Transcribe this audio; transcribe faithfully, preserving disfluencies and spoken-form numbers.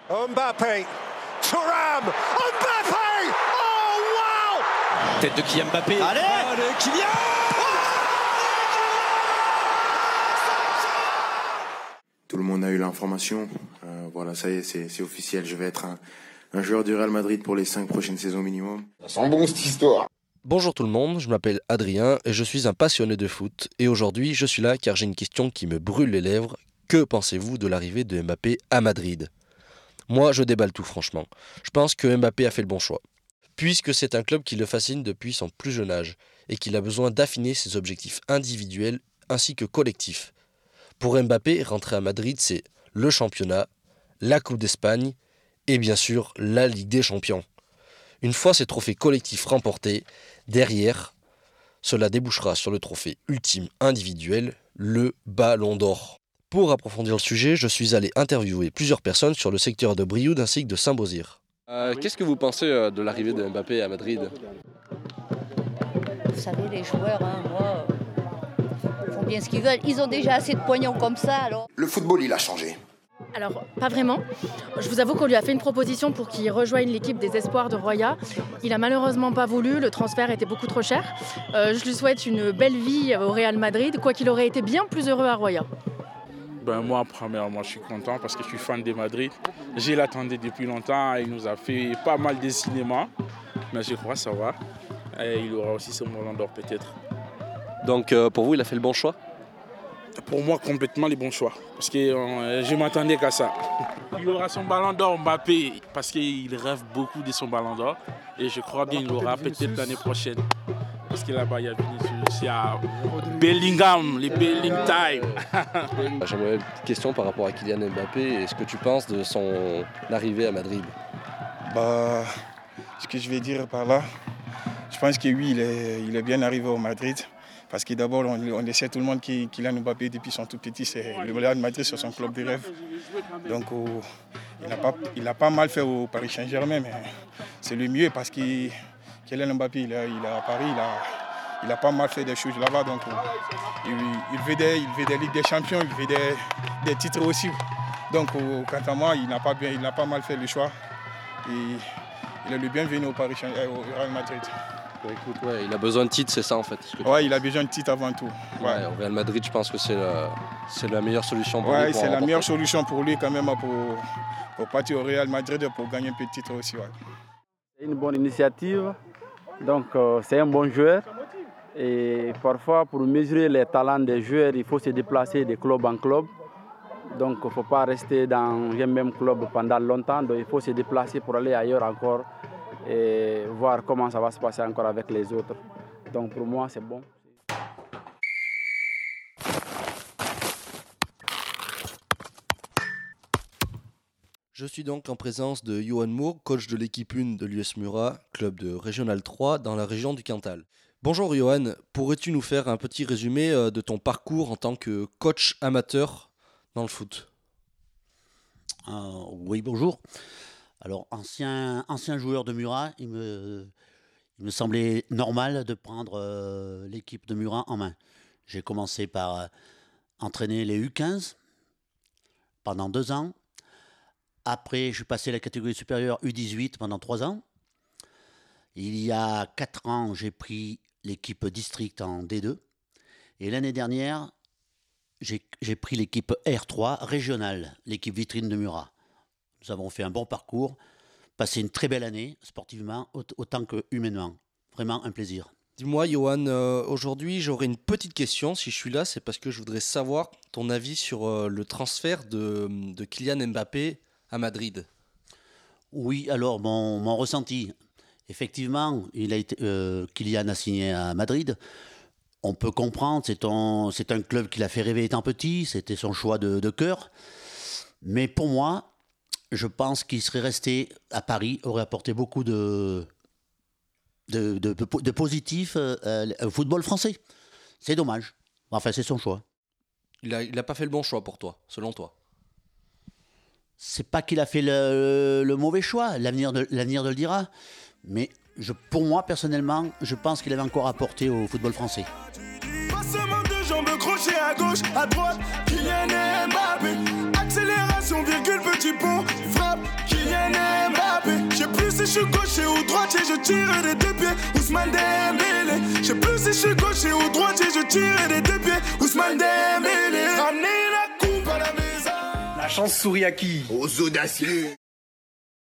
Mbappé, Thuram, Mbappé, oh wow! Tête de Kylian Mbappé. Allez, Allez Kylian! Tout le monde a eu l'information. Euh, voilà, ça y est, c'est, c'est officiel. Je vais être un, un joueur du Real Madrid pour les cinq prochaines saisons minimum. Ça sent bon cette histoire. Bonjour tout le monde, je m'appelle Adrien et je suis un passionné de foot. Et aujourd'hui, je suis là car j'ai une question qui me brûle les lèvres. Que pensez-vous de l'arrivée de Mbappé à Madrid ? Moi, je déballe tout franchement. Je pense que Mbappé a fait le bon choix. Puisque c'est un club qui le fascine depuis son plus jeune âge et qu'il a besoin d'affiner ses objectifs individuels ainsi que collectifs. Pour Mbappé, rentrer à Madrid, c'est le championnat, la Coupe d'Espagne et bien sûr la Ligue des Champions. Une fois ces trophées collectifs remportés, derrière, cela débouchera sur le trophée ultime individuel, le Ballon d'Or. Pour approfondir le sujet, je suis allé interviewer plusieurs personnes sur le secteur de Brioude ainsi que de Saint-Beauzire. Euh, qu'est-ce que vous pensez euh, de l'arrivée de Mbappé à Madrid ? Vous savez, les joueurs, hein, moi, ils font bien ce qu'ils veulent. Ils ont déjà assez de pognon comme ça, alors. Le football, il a changé. Alors, pas vraiment. Je vous avoue qu'on lui a fait une proposition pour qu'il rejoigne l'équipe des Espoirs de Roya. Il a malheureusement pas voulu, le transfert était beaucoup trop cher. Euh, je lui souhaite une belle vie au Real Madrid, quoiqu'il aurait été bien plus heureux à Roya. Ben moi, premièrement, je suis content parce que je suis fan de Madrid. Je l'attendais depuis longtemps. Il nous a fait pas mal de cinéma. Mais je crois que ça va. Et il aura aussi son ballon d'or peut-être. Donc euh, pour vous, il a fait le bon choix ? Pour moi, complètement le bon choix. Parce que euh, je m'attendais qu'à ça. Il aura son ballon d'or, Mbappé, parce qu'il rêve beaucoup de son ballon d'or. Et je crois bien qu'il l'aura peut-être l'année prochaine. Parce que là-bas, il y a Vinicius, il y a Bellingham, les Belling Time. J'aimerais une petite question par rapport à Kylian Mbappé. Est-ce que tu penses de son arrivée à Madrid ? Bah, ce que je vais dire par là, je pense que oui, il est, il est bien arrivé au Madrid. Parce que d'abord, on, on le sait tout le monde qui Kylian Mbappé, depuis son tout petit, c'est le Real Madrid, c'est son club de rêve. Donc, oh, il, a pas, il a pas mal fait au Paris Saint-Germain, mais c'est le mieux parce que Kylian Mbappé, il est à Paris, il a, il a pas mal fait des choses là-bas. Donc, oh, il, il, veut des, il veut des Ligues des Champions, il veut des, des titres aussi. Donc, oh, quant à moi, il n'a pas, bien, il n'a pas mal fait le choix. Et il est le bienvenu au, Paris, au Real Madrid. Ouais, écoute, ouais, il a besoin de titres, c'est ça en fait. Ouais, il a besoin de titres avant tout. Ouais. Ouais, au Real Madrid, je pense que c'est la, c'est la meilleure solution pour ouais, lui. Ouais, c'est la meilleure solution pour lui quand même pour, pour partir au Real Madrid pour gagner un peu de titre aussi. Ouais. C'est une bonne initiative, donc euh, c'est un bon joueur. Et parfois, pour mesurer les talents des joueurs, il faut se déplacer de club en club. Donc il ne faut pas rester dans un même club pendant longtemps, donc il faut se déplacer pour aller ailleurs encore. Et voir comment ça va se passer encore avec les autres. Donc pour moi, c'est bon. Je suis donc en présence de Johan Moore, coach de l'équipe un de l'U S Murat, club de Régional trois dans la région du Cantal. Bonjour Johan, pourrais-tu nous faire un petit résumé de ton parcours en tant que coach amateur dans le foot ? euh, Oui, bonjour. Alors, ancien, ancien joueur de Murat, il me, il me semblait normal de prendre euh, l'équipe de Murat en main. J'ai commencé par euh, entraîner les U quinze pendant deux ans. Après, je suis passé à la catégorie supérieure U dix-huit pendant trois ans. Il y a quatre ans, j'ai pris l'équipe district en D deux. Et l'année dernière, j'ai, j'ai pris l'équipe R trois régionale, l'équipe vitrine de Murat. Nous avons fait un bon parcours, passé une très belle année, sportivement, autant que humainement. Vraiment un plaisir. Dis-moi, Johan, euh, aujourd'hui, j'aurais une petite question. Si je suis là, c'est parce que je voudrais savoir ton avis sur euh, le transfert de, de Kylian Mbappé à Madrid. Oui, alors, mon, mon ressenti. Effectivement, il a été, euh, Kylian a signé à Madrid. On peut comprendre, c'est un, c'est un club qui l'a fait rêver étant petit, c'était son choix de, de cœur. Mais pour moi, je pense qu'il serait resté à Paris, aurait apporté beaucoup de, de, de, de positif euh, au football français. C'est dommage. Enfin, c'est son choix. Il n'a il a pas fait le bon choix pour toi, selon toi? C'est pas qu'il a fait le, le mauvais choix, l'avenir de, l'avenir de le dira. Mais je, pour moi, personnellement, je pense qu'il avait encore apporté au football français. Passement de jambes, crochet à gauche, à droite, Kylian Mbappé, accélération, virgule, petit pont, frappe, Kylian Mbappé. Je sais plus si je suis gaucher ou droitier, je tire des deux pieds, Ousmane Dembélé. Je sais plus si je suis gaucher ou droitier, je tire des deux pieds, Ousmane Dembélé. Ramenez la coupe à la maison. La chance sourit à qui? Aux audacieux.